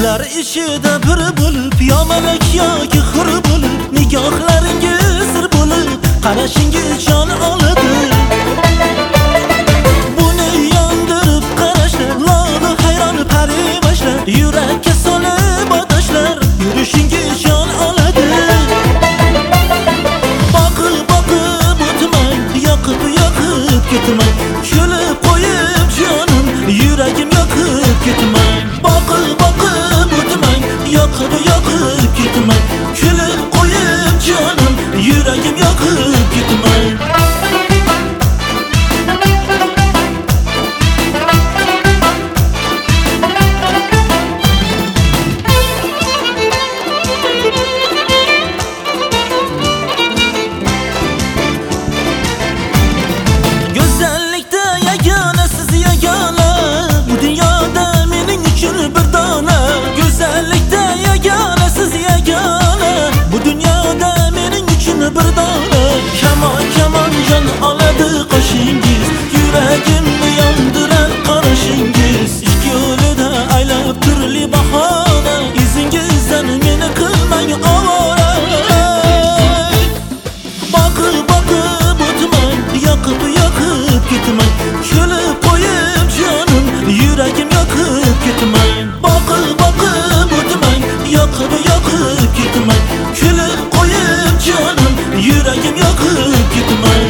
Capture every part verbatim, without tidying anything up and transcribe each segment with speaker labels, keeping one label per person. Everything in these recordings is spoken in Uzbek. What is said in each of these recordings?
Speaker 1: Sizlar ishida bir bo'lib, yo malak yoki hur bo'lib, nigohlaringiz sir bo'lib, qarashingiz jon oladi. Buni yondirib qarashlar, lola hayron parivashlar, yurakka solib otashlar, yurishingiz jon oladi. Boqib boqib o'tmang, yoqib yoqib ketmang, kulib qo'yib jonim, yuragim yoqib ketmang. Boqib boqib o'tmang, yoqib yoqib ketmang, kulib qo'yib jonim, yuragim yoqib ketmang. Go'zallikda yagona siz yagona, bu dunyoda mening uchun bir dona. Go'zallikda yagona siz yagona, bu dunyoda mening uchun bir dona. Kamon kamon jon oladi qoshingiz, yuragimni yondirar qarashingiz. Ishq yo'lida aylab turli bahona, izingizdan meni qilmang ovora. Boqib boqib o'tmang, yoqib yoqib ketmang, kulib qo'yib jonim, yuragim yoqib ketmang. Boqib boqib o'tmang, yoqib yoqib ketmang, kulib qo'yib jonim, yuragim yoqib ketmang.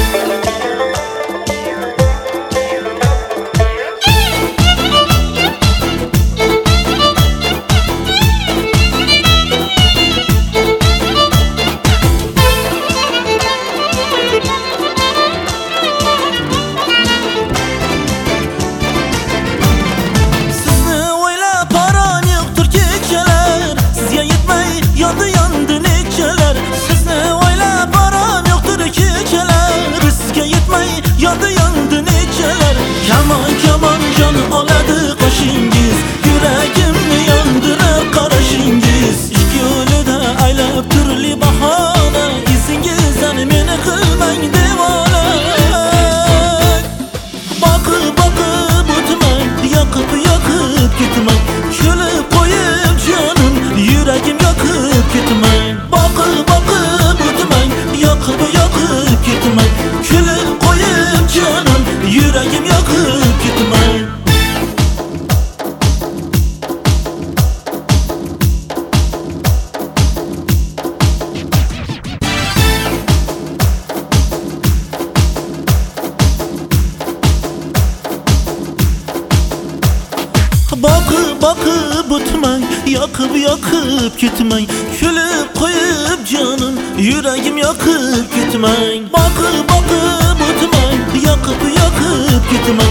Speaker 1: Sizni o'ylab param yo'qdir kechalar, sizga yetmay yondi yondi nechalar. Sizni o'ylab param yo'qdir kechalar, sizga yetmay yondi yondi nechalar. Kamon kamon jon oladi qoshingiz, yuragimni yondirar qarashingiz. Ishq yo'lida aylab turli bahona, izingizdan meni qilmang devona. Boqib boqib o'tmang, yoqib yoqib ketmang, kulib qo'yib jonim, yuragim yoqib ketmang. Boqib boqib o'tmang, yoqib yoqib ketmang, kulib qo'yib jonim, yuragim yoqib ketmang. Boqib boqib o'tmang, yoqib yoqib ketmang, kulib qo'yib jonim, yuragim yoqib ketmang. Boqib boqib o'tmang, yoqib yoqib ketmang,